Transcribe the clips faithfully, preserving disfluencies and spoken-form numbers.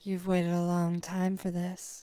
You've waited a long time for this.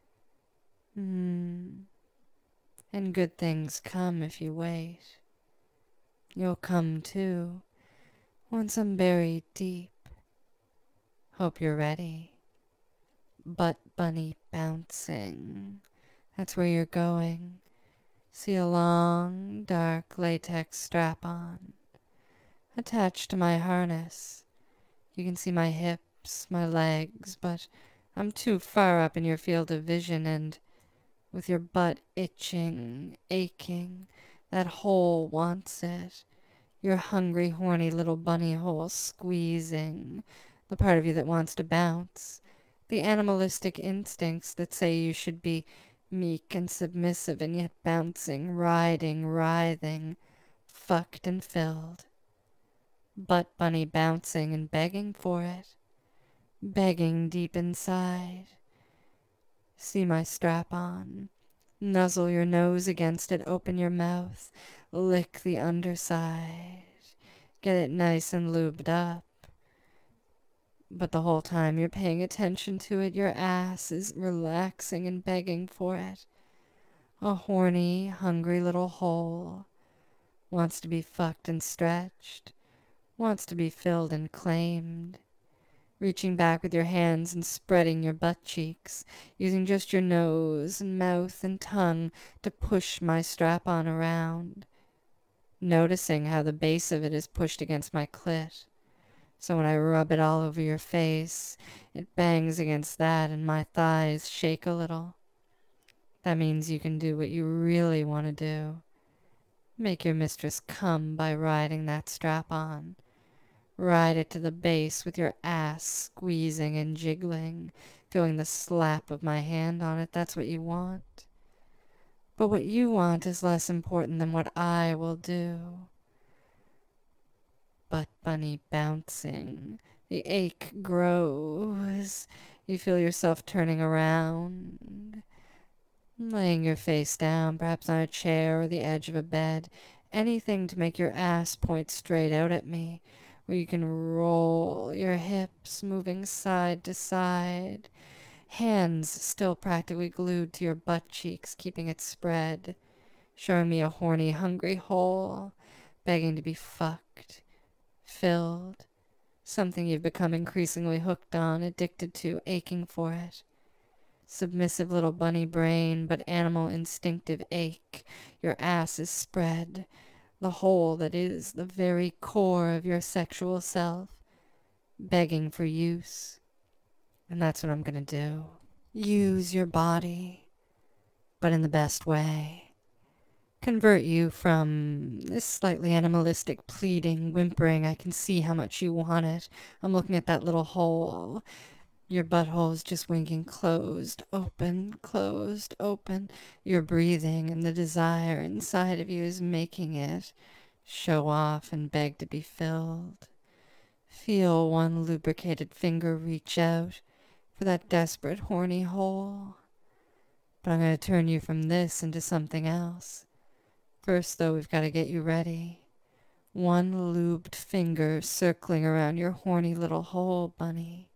Hmm. And good things come if you wait. You'll come too, once I'm buried deep. Hope you're ready. Butt bunny bouncing. That's where you're going. See a long, dark latex strap on, attached to my harness. You can see my hips, my legs, but I'm too far up in your field of vision, and with your butt itching, aching, that hole wants it. Your hungry, horny little bunny hole squeezing the part of you that wants to bounce. The animalistic instincts that say you should be meek and submissive and yet bouncing, riding, writhing, fucked and filled. Butt bunny bouncing and begging for it. Begging deep inside. See my strap on. Nuzzle your nose against it, open your mouth, lick the underside, get it nice and lubed up. But the whole time you're paying attention to it, your ass is relaxing and begging for it. A horny, hungry little hole. Wants to be fucked and stretched. Wants to be filled and claimed. Reaching back with your hands and spreading your butt cheeks, using just your nose and mouth and tongue to push my strap-on around. Noticing how the base of it is pushed against my clit. So when I rub it all over your face, it bangs against that and my thighs shake a little. That means you can do what you really want to do. Make your mistress come by riding that strap on. Ride it to the base with your ass squeezing and jiggling, feeling the slap of my hand on it. That's what you want. But what you want is less important than what I will do. Butt bunny bouncing. The ache grows. You feel yourself turning around. Laying your face down, perhaps on a chair or the edge of a bed. Anything to make your ass point straight out at me, where you can roll your hips, moving side to side. Hands still practically glued to your butt cheeks, keeping it spread. Showing me a horny, hungry hole, begging to be fucked. Filled. Something you've become increasingly hooked on, addicted to, aching for it. Submissive little bunny brain, but animal instinctive ache. Your ass is spread. The hole that is the very core of your sexual self. Begging for use. And that's what I'm gonna do. Use your body, but in the best way. Convert you from this slightly animalistic pleading, whimpering, I can see how much you want it. I'm looking at that little hole. Your butthole is just winking closed, open, closed, open. You're breathing, and the desire inside of you is making it show off and beg to be filled. Feel one lubricated finger reach out for that desperate, horny hole. But I'm going to turn you from this into something else. First, though, we've got to get you ready. One lubed finger circling around your horny little hole, bunny.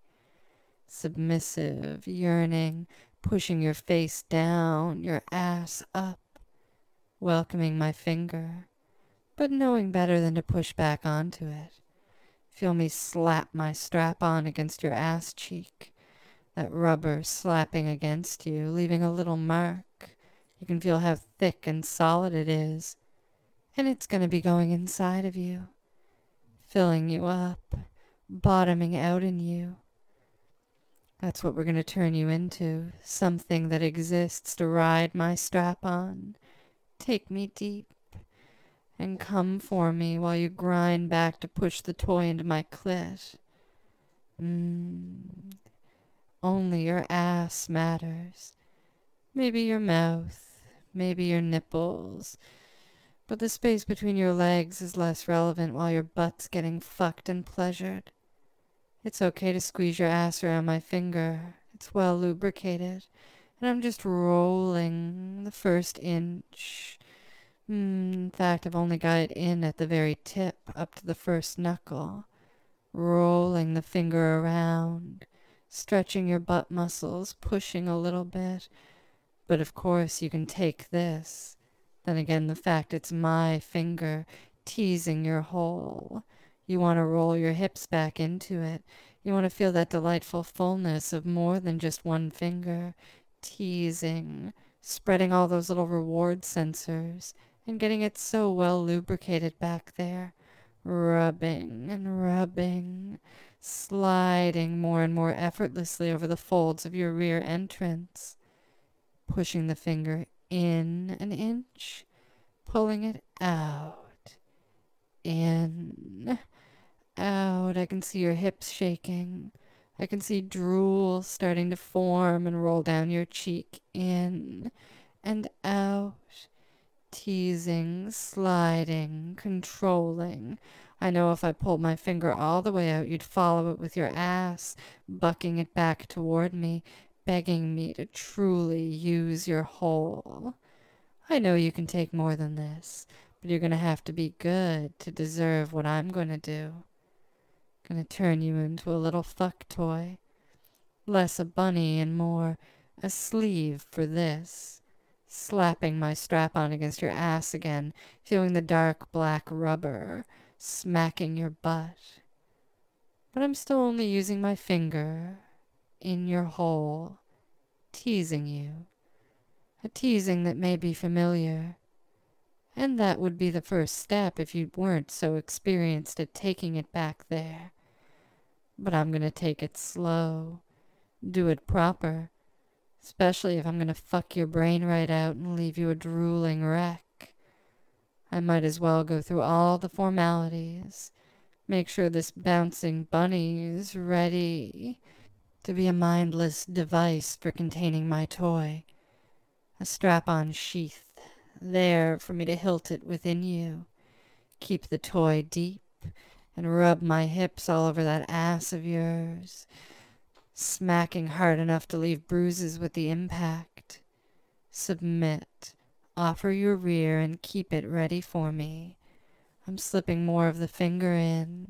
Submissive, yearning, pushing your face down, your ass up. Welcoming my finger, but knowing better than to push back onto it. Feel me slap my strap on against your ass cheek. That rubber slapping against you, leaving a little mark. You can feel how thick and solid it is. And it's going to be going inside of you. Filling you up. Bottoming out in you. That's what we're going to turn you into. Something that exists to ride my strap on. Take me deep. And come for me while you grind back to push the toy into my clit. Mmm. Only your ass matters. Maybe your mouth, maybe your nipples, but the space between your legs is less relevant while your butt's getting fucked and pleasured. It's okay to squeeze your ass around my finger. It's well lubricated, and I'm just rolling the first inch. Mm, in fact, I've only got it in at the very tip, up to the first knuckle. Rolling the finger around, stretching your butt muscles, pushing a little bit. But of course you can take this. Then again, the fact it's my finger teasing your hole. You want to roll your hips back into it. You want to feel that delightful fullness of more than just one finger, teasing, spreading all those little reward sensors, and getting it so well lubricated back there. Rubbing and rubbing, sliding more and more effortlessly over the folds of your rear entrance. Pushing the finger in an inch, pulling it out, in, out. I can see your hips shaking. I can see drool starting to form and roll down your cheek, in and out, teasing, sliding, controlling. I know if I pulled my finger all the way out, you'd follow it with your ass, bucking it back toward me, begging me to truly use your hole. I know you can take more than this, but you're gonna have to be good to deserve what I'm gonna do. Gonna turn you into a little fuck toy. Less a bunny and more a sleeve for this. Slapping my strap on against your ass again, feeling the dark black rubber smacking your butt. But I'm still only using my finger in your hole, teasing you. A teasing that may be familiar. And that would be the first step if you weren't so experienced at taking it back there. But I'm gonna take it slow. Do it proper. Especially if I'm gonna fuck your brain right out and leave you a drooling wreck. I might as well go through all the formalities. Make sure this bouncing bunny is ready to be a mindless device for containing my toy. A strap-on sheath, there for me to hilt it within you. Keep the toy deep and rub my hips all over that ass of yours, smacking hard enough to leave bruises with the impact. Submit, offer your rear, and keep it ready for me. I'm slipping more of the finger in,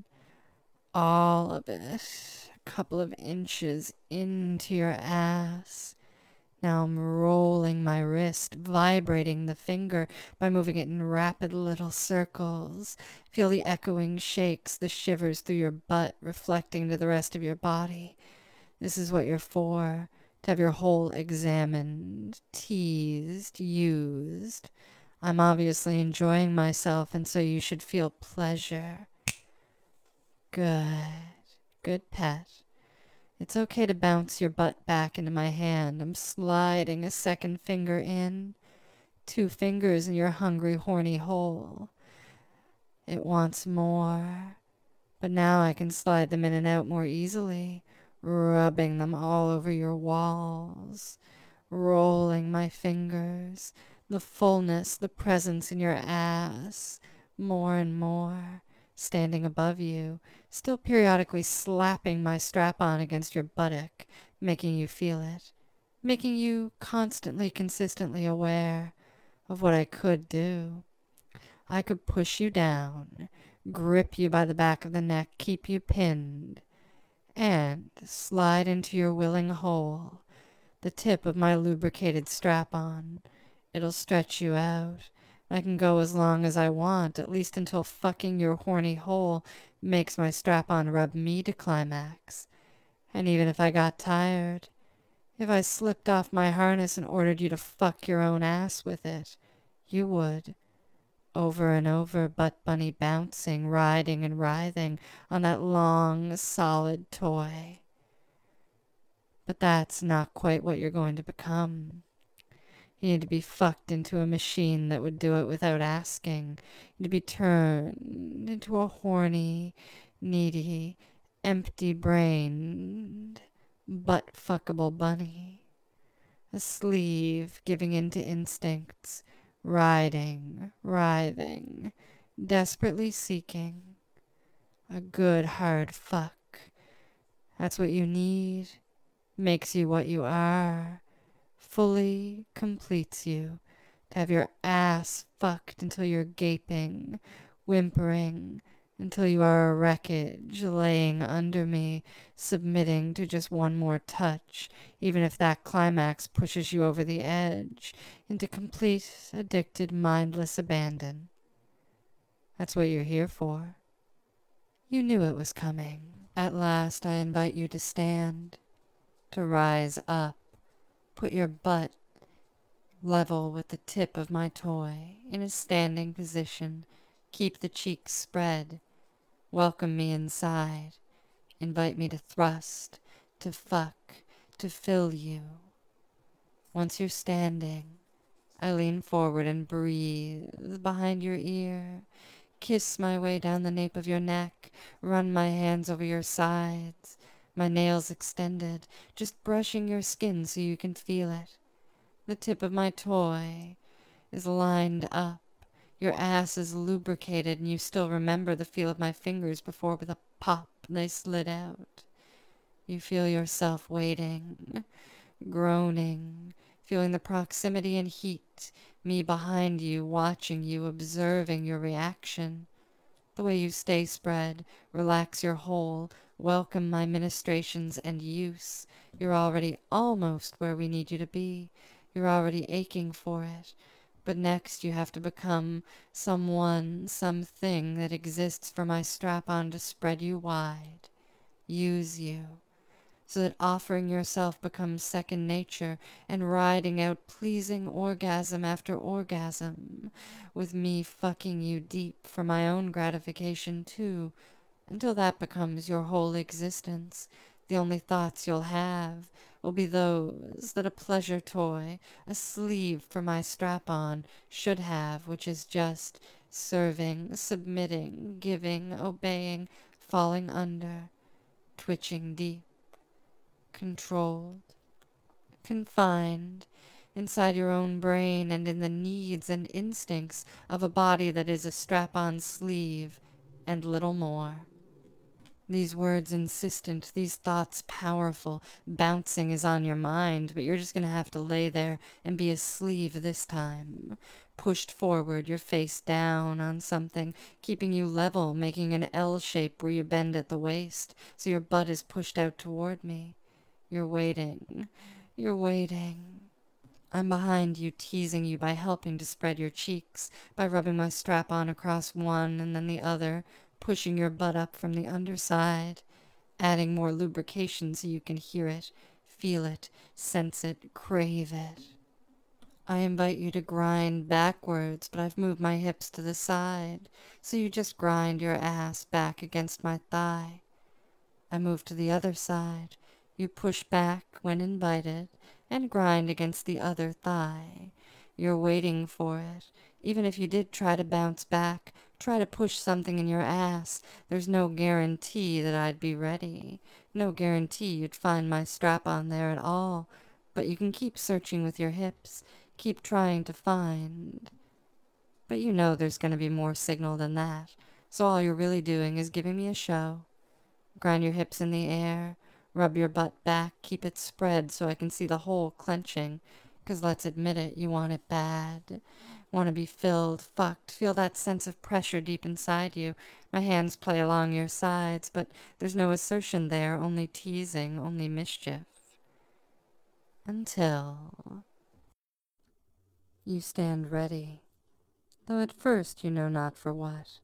all of it, a couple of inches into your ass. Now I'm rolling my wrist, vibrating the finger by moving it in rapid little circles. Feel the echoing shakes, the shivers through your butt reflecting to the rest of your body. This is what you're for, to have your hole examined, teased, used. I'm obviously enjoying myself, and so you should feel pleasure. Good. Good pet. It's okay to bounce your butt back into my hand. I'm sliding a second finger in. Two fingers in your hungry, horny hole. It wants more. But now I can slide them in and out more easily, rubbing them all over your walls, rolling my fingers, the fullness, the presence in your ass, more and more, standing above you, still periodically slapping my strap-on against your buttock, making you feel it, making you constantly, consistently aware of what I could do. I could push you down, grip you by the back of the neck, keep you pinned, and slide into your willing hole, the tip of my lubricated strap-on. It'll stretch you out. I can go as long as I want, at least until fucking your horny hole makes my strap-on rub me to climax. And even if I got tired, if I slipped off my harness and ordered you to fuck your own ass with it, you would. Over and over, butt bunny bouncing, riding and writhing on that long, solid toy. But that's not quite what you're going to become. You need to be fucked into a machine that would do it without asking. You need to be turned into a horny, needy, empty-brained, butt-fuckable bunny. A sleeve giving in to instincts, riding, writhing, desperately seeking. A good hard fuck. That's what you need. Makes you what you are. Fully completes you, to have your ass fucked until you're gaping, whimpering, until you are a wreckage laying under me, submitting to just one more touch, even if that climax pushes you over the edge into complete, addicted, mindless abandon. That's what you're here for. You knew it was coming. At last, I invite you to stand, to rise up, put your butt level with the tip of my toy, in a standing position, keep the cheeks spread, welcome me inside, invite me to thrust, to fuck, to fill you. Once you're standing, I lean forward and breathe behind your ear, kiss my way down the nape of your neck, run my hands over your sides, my nails extended, just brushing your skin so you can feel it. The tip of my toy is lined up. Your ass is lubricated, and you still remember the feel of my fingers before with a pop they slid out. You feel yourself waiting, groaning, feeling the proximity and heat, me behind you, watching you, observing your reaction. The way you stay spread, relax your whole, welcome my ministrations and use. You're already almost where we need you to be. You're already aching for it. But next you have to become someone, something that exists for my strap-on to spread you wide. Use you. So that offering yourself becomes second nature and riding out pleasing orgasm after orgasm, with me fucking you deep for my own gratification too, until that becomes your whole existence. The only thoughts you'll have will be those that a pleasure toy, a sleeve for my strap-on, should have, which is just serving, submitting, giving, obeying, falling under, twitching deep, controlled, confined, inside your own brain and in the needs and instincts of a body that is a strap-on sleeve and little more. These words insistent, these thoughts powerful, bouncing is on your mind, but you're just gonna have to lay there and be a sleeve this time. Pushed forward, your face down on something, keeping you level, making an L shape where you bend at the waist, so your butt is pushed out toward me. You're waiting. You're waiting. I'm behind you, teasing you by helping to spread your cheeks, by rubbing my strap on across one and then the other, pushing your butt up from the underside, adding more lubrication so you can hear it, feel it, sense it, crave it. I invite you to grind backwards, but I've moved my hips to the side, so you just grind your ass back against my thigh. I move to the other side. You push back when invited and grind against the other thigh. You're waiting for it. Even if you did try to bounce back, try to push something in your ass, there's no guarantee that I'd be ready. No guarantee you'd find my strap-on there at all. But you can keep searching with your hips, keep trying to find. But you know there's going to be more signal than that, so all you're really doing is giving me a show. Grind your hips in the air, rub your butt back, keep it spread so I can see the hole clenching, 'cause let's admit it, you want it bad. Want to be filled, fucked, feel that sense of pressure deep inside you. My hands play along your sides, but there's no assertion there, only teasing, only mischief. Until you stand ready, though at first you know not for what.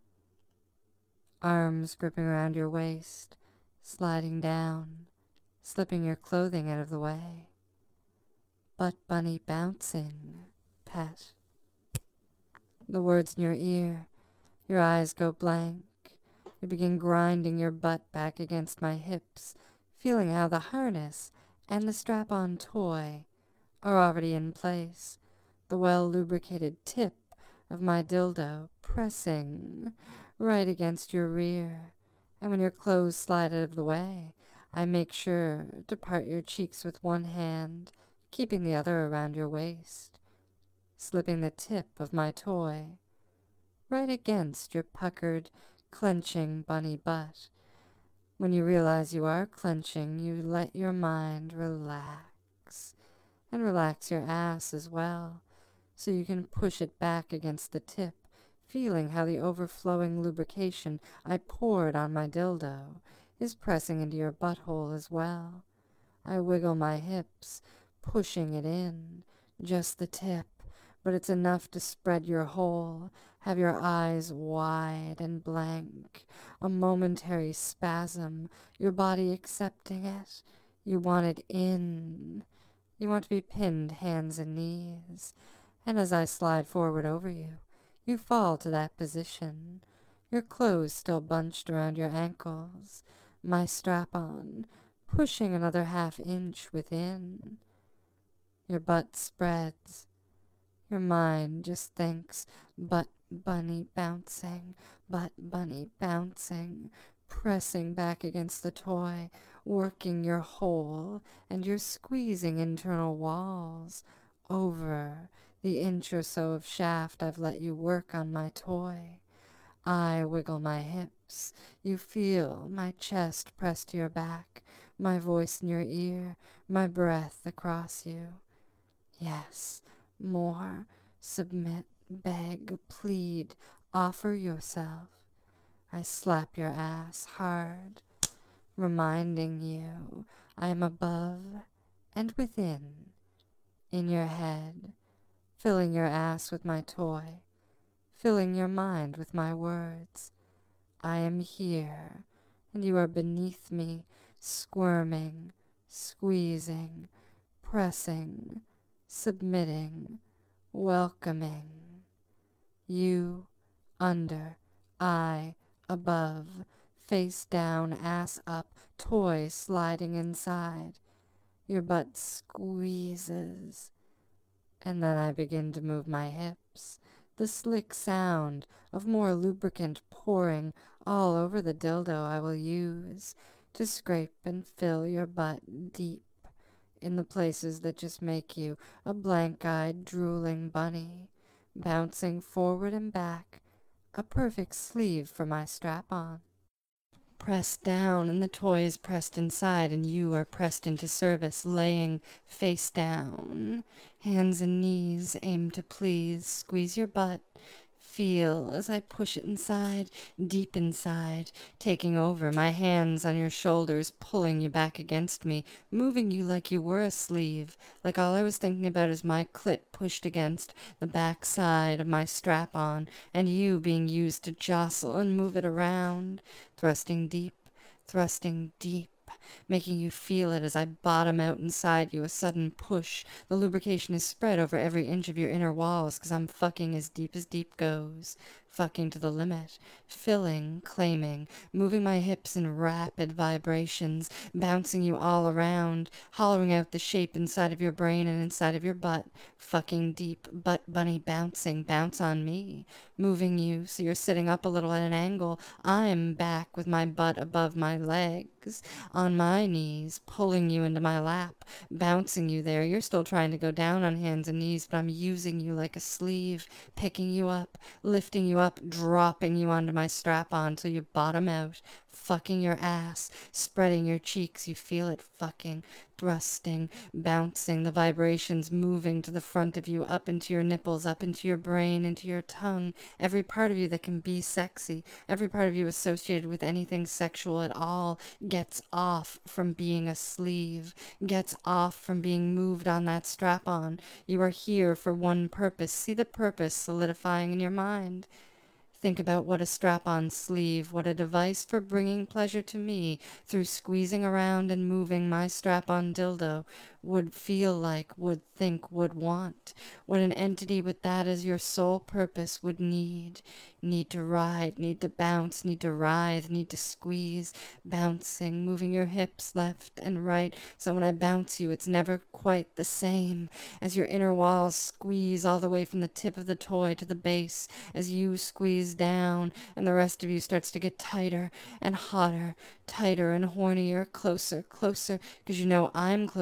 Arms gripping around your waist, sliding down, slipping your clothing out of the way. Butt bunny bouncing, pet. The words in your ear, your eyes go blank. You begin grinding your butt back against my hips, feeling how the harness and the strap-on toy are already in place. The well-lubricated tip of my dildo pressing right against your rear. And when your clothes slide out of the way, I make sure to part your cheeks with one hand, keeping the other around your waist, slipping the tip of my toy right against your puckered, clenching bunny butt. When you realize you are clenching, you let your mind relax, and relax your ass as well, so you can push it back against the tip, feeling how the overflowing lubrication I poured on my dildo is pressing into your butthole as well. I wiggle my hips, pushing it in, just the tip, but it's enough to spread your hole, have your eyes wide and blank, a momentary spasm, your body accepting it. You want it in. You want to be pinned hands and knees. And as I slide forward over you, you fall to that position, your clothes still bunched around your ankles, my strap-on pushing another half inch within. Your butt spreads. Your mind just thinks, butt bunny bouncing, butt bunny bouncing, pressing back against the toy, working your hole, and you're squeezing internal walls over the inch or so of shaft I've let you work on my toy. I wiggle my hips. You feel my chest pressed to your back, my voice in your ear, my breath across you. Yes, more. Submit, beg, plead, offer yourself. I slap your ass hard, reminding you I am above and within, in your head, filling your ass with my toy, filling your mind with my words. I am here, and you are beneath me, squirming, squeezing, pressing, submitting, welcoming. You under, I above, face down, ass up, toy sliding inside. Your butt squeezes, and then I begin to move my hips. The slick sound of more lubricant pouring all over the dildo I will use to scrape and fill your butt deep in the places that just make you a blank-eyed, drooling bunny, bouncing forward and back, a perfect sleeve for my strap-on. Pressed down, and the toy is pressed inside, and you are pressed into service, laying face down. Hands and knees aim to please. Squeeze your butt. Feel as I push it inside, deep inside, taking over, my hands on your shoulders, pulling you back against me, moving you like you were a sleeve, like all I was thinking about is my clit pushed against the back side of my strap-on, and you being used to jostle and move it around, thrusting deep, thrusting deep, making you feel it as I bottom out inside you, a sudden push. The lubrication is spread over every inch of your inner walls, 'cause I'm fucking as deep as deep goes, fucking to the limit, filling, claiming, moving my hips in rapid vibrations, bouncing you all around, hollowing out the shape inside of your brain and inside of your butt, fucking deep, butt bunny bouncing, bounce on me, moving you so you're sitting up a little at an angle. I'm back with my butt above my legs, on my knees, pulling you into my lap, bouncing you there. You're still trying to go down on hands and knees, but I'm using you like a sleeve, picking you up, lifting you up, dropping you onto my strap-on till you bottom out, fucking your ass, spreading your cheeks. You feel it fucking, thrusting, bouncing, the vibrations moving to the front of you, up into your nipples, up into your brain, into your tongue, every part of you that can be sexy, every part of you associated with anything sexual at all gets off from being a sleeve, gets off from being moved on that strap-on. You are here for one purpose. See the purpose solidifying in your mind. Think about what a strap-on sleeve, what a device for bringing pleasure to me through squeezing around and moving my strap-on dildo would feel like, would think, would want. What an entity with that as your sole purpose would need. Need to ride, need to bounce, need to writhe, need to squeeze, bouncing, moving your hips left and right, so when I bounce you, it's never quite the same, as your inner walls squeeze all the way from the tip of the toy to the base, as you squeeze down, and the rest of you starts to get tighter and hotter, tighter and hornier, closer, closer, because you know I'm close to fulfill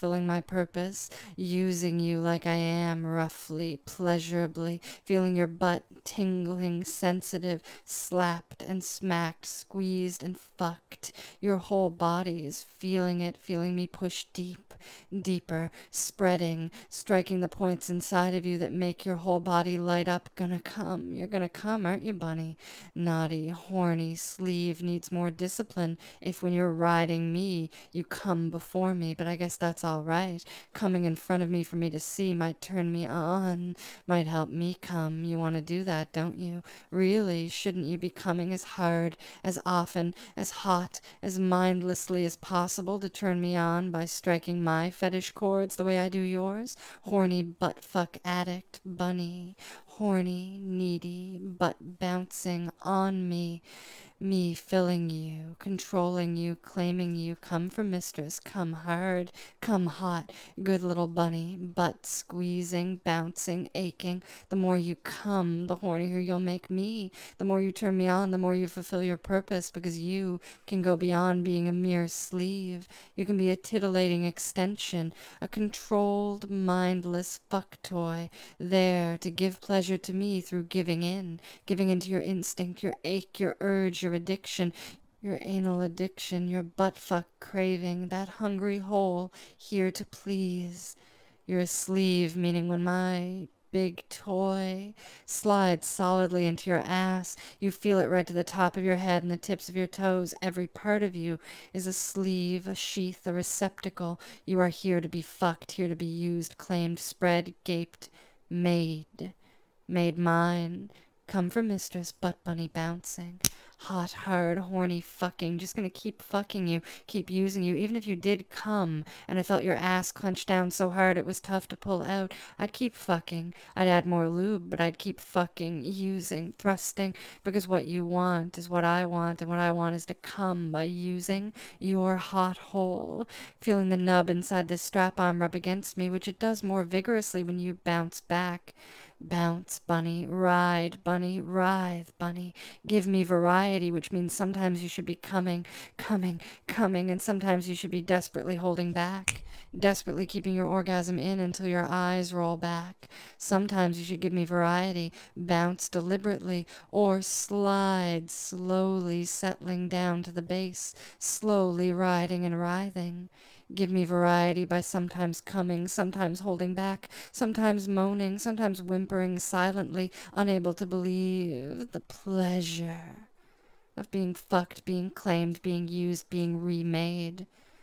fulfilling my purpose, using you like I am, roughly, pleasurably, feeling your butt tingling, sensitive, slapped and smacked, squeezed and fucked. Your whole body is feeling it, feeling me push deep, deeper, spreading, striking the points inside of you that make your whole body light up. Gonna come, you're gonna come, aren't you, bunny? Naughty, horny sleeve needs more discipline if when you're riding me, you come before me, but I guess that's all right. Coming in front of me for me to see might turn me on, might help me come. You want to do that, don't you? Really, shouldn't you be coming as hard, as often, as hot, as mindlessly as possible to turn me on by striking my fetish chords the way I do yours? Horny butt-fuck addict, bunny. Horny, needy, butt bouncing on me. Me filling you, controlling you, claiming you. Come for mistress, come hard, come hot, good little bunny, butt squeezing, bouncing, aching. The more you come, the hornier you'll make me. The more you turn me on, the more you fulfill your purpose, because you can go beyond being a mere sleeve. You can be a titillating extension, a controlled, mindless fuck toy, there to give pleasure to me through giving in, giving into your instinct, your ache, your urge, your addiction, your anal addiction, your butt-fuck craving, that hungry hole here to please. You're a sleeve, meaning when my big toy slides solidly into your ass, you feel it right to the top of your head and the tips of your toes. Every part of you is a sleeve, a sheath, a receptacle. You are here to be fucked, here to be used, claimed, spread, gaped, made. Made mine. Come for mistress, butt bunny bouncing. Hot, hard, horny fucking. Just gonna keep fucking you, keep using you. Even if you did come and I felt your ass clenched down so hard it was tough to pull out, I'd keep fucking. I'd add more lube, but I'd keep fucking, using, thrusting, because what you want is what I want, and what I want is to come by using your hot hole. Feeling the nub inside this strap-on rub against me, which it does more vigorously when you bounce back. Bounce, bunny, ride, bunny, writhe, bunny. Give me variety, which means sometimes you should be coming, coming, coming, and sometimes you should be desperately holding back, desperately keeping your orgasm in until your eyes roll back. Sometimes you should give me variety, bounce deliberately, or slide slowly, settling down to the base, slowly riding and writhing. Give me variety by sometimes coming, sometimes holding back, sometimes moaning, sometimes whimpering silently, unable to believe the pleasure of being fucked, being claimed, being used, being remade.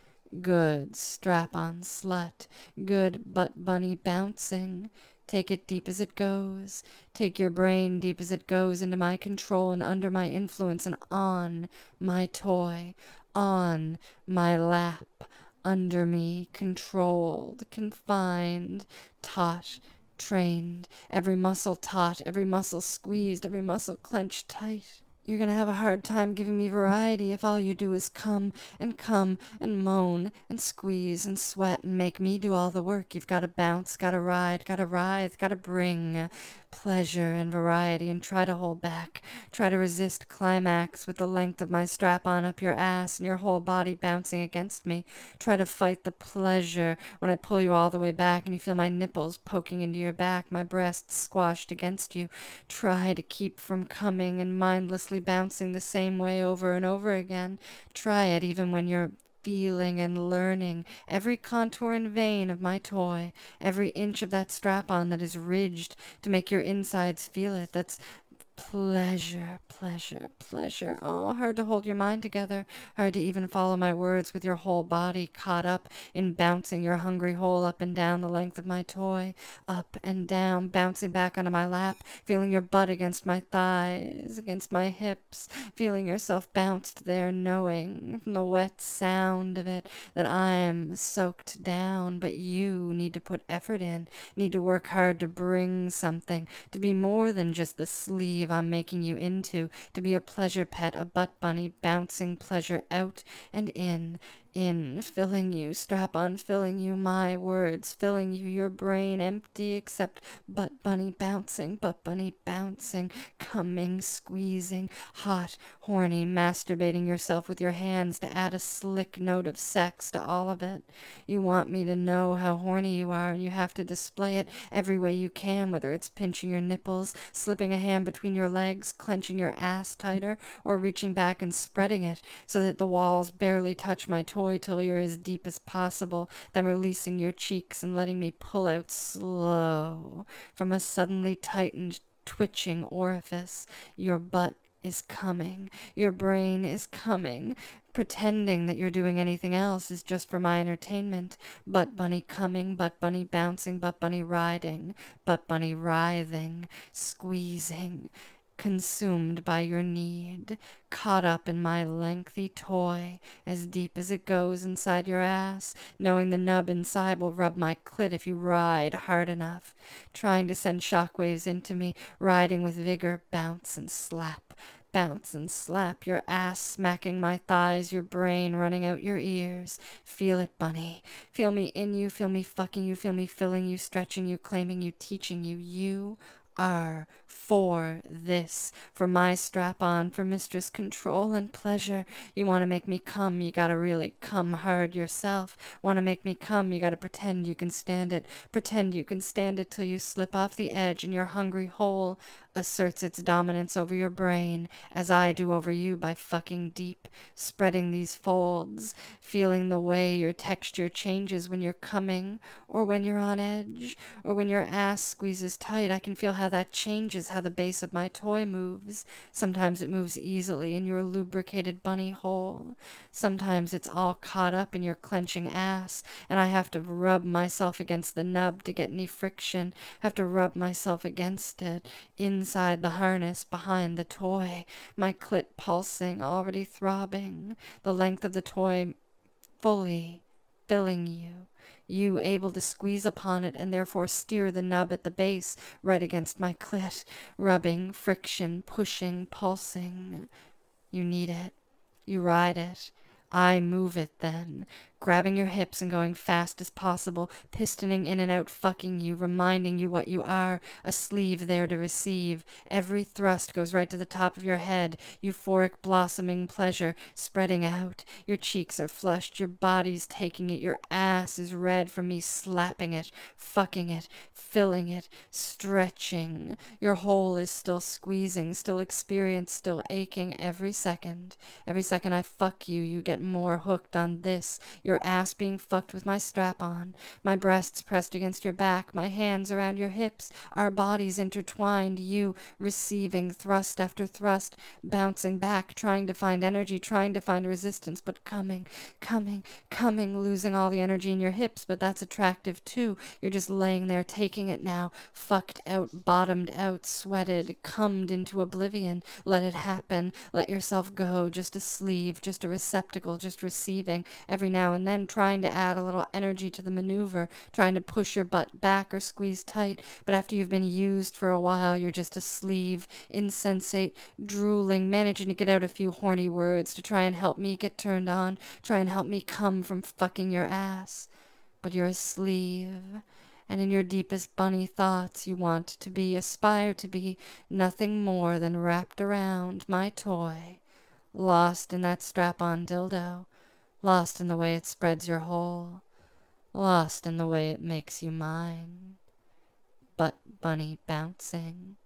Good strap-on slut, good butt bunny bouncing. Take it deep as it goes. Take your brain deep as it goes into my control and under my influence and on my toy, on my lap. Under me, controlled, confined, taut, trained, every muscle taut, every muscle squeezed, every muscle clenched tight. You're gonna have a hard time giving me variety if all you do is come and come and moan and squeeze and sweat and make me do all the work. You've gotta bounce, gotta ride, gotta writhe, gotta bring pleasure and variety and try to hold back. Try to resist climax with the length of my strap-on up your ass and your whole body bouncing against me. Try to fight the pleasure when I pull you all the way back and you feel my nipples poking into your back, my breasts squashed against you. Try to keep from coming and mindlessly bouncing the same way over and over again. Try it even when you're feeling and learning every contour and vein of my toy, every inch of that strap-on that is ridged to make your insides feel it. That's pleasure, pleasure, pleasure. Oh, hard to hold your mind together. Hard to even follow my words with your whole body caught up in bouncing your hungry hole up and down the length of my toy. Up and down, bouncing back onto my lap, feeling your butt against my thighs, against my hips, feeling yourself bounced there, knowing from the wet sound of it that I'm soaked down, but you need to put effort in, need to work hard to bring something, to be more than just the sleeve I'm making you into, to be a pleasure pet, a butt bunny, bouncing pleasure out and in, in, filling you, strap-on filling you, my words filling you, your brain empty except butt bunny bouncing, butt bunny bouncing, coming, squeezing, hot, horny, masturbating yourself with your hands to add a slick note of sex to all of it. You want me to know how horny you are, and you have to display it every way you can, whether it's pinching your nipples, slipping a hand between your legs, clenching your ass tighter, or reaching back and spreading it so that the walls barely touch my toy till you're as deep as possible, then releasing your cheeks and letting me pull out slow from a suddenly tightened, twitching orifice. Your butt is coming. Your brain is coming. Pretending that you're doing anything else is just for my entertainment. Butt bunny coming, butt bunny bouncing, butt bunny riding, butt bunny writhing, squeezing, consumed by your need, caught up in my lengthy toy, as deep as it goes inside your ass, knowing the nub inside will rub my clit if you ride hard enough, trying to send shockwaves into me, riding with vigor, bounce and slap, bounce and slap, your ass smacking my thighs, your brain running out your ears. Feel it, bunny. Feel me in you, feel me fucking you, feel me filling you, stretching you, claiming you, teaching you. You are for this, for my strap-on, for mistress control and pleasure. You want to make me come, you gotta really come hard yourself. Want to make me come, you gotta pretend you can stand it. Pretend you can stand it till you slip off the edge and your hungry hole asserts its dominance over your brain, as I do over you by fucking deep, spreading these folds, feeling the way your texture changes when you're coming, or when you're on edge, or when your ass squeezes tight. I can feel how that changes how the base of my toy moves. Sometimes it moves easily in your lubricated bunny hole. Sometimes it's all caught up in your clenching ass, and I have to rub myself against the nub to get any friction, have to rub myself against it, inside the harness, behind the toy, my clit pulsing, already throbbing, the length of the toy fully filling you. You able to squeeze upon it and therefore steer the nub at the base right against my clit, rubbing, friction, pushing, pulsing. You need it. You ride it. I move it then, grabbing your hips and going fast as possible, pistoning in and out, fucking you, reminding you what you are, a sleeve there to receive. Every thrust goes right to the top of your head, euphoric blossoming pleasure spreading out. Your cheeks are flushed, your body's taking it, your ass is red from me slapping it, fucking it, filling it, stretching. Your hole is still squeezing, still experienced, still aching every second. Every second I fuck you, you get more hooked on this, your ass being fucked with my strap on, my breasts pressed against your back, my hands around your hips, our bodies intertwined, you receiving thrust after thrust, bouncing back, trying to find energy, trying to find resistance, but coming, coming, coming, losing all the energy in your hips, but that's attractive too. You're just laying there taking it now, fucked out, bottomed out, sweated, cummed into oblivion. Let it happen. Let yourself go, just a sleeve, just a receptacle, just receiving, every now and then trying to add a little energy to the maneuver, trying to push your butt back or squeeze tight, but after you've been used for a while, you're just a sleeve, insensate, drooling, managing to get out a few horny words to try and help me get turned on, try and help me come from fucking your ass. But you're a sleeve, and in your deepest bunny thoughts you want to be, aspire to be, nothing more than wrapped around my toy, lost in that strap-on dildo, lost in the way it spreads your hole, lost in the way it makes you mine. Butt bunny bouncing.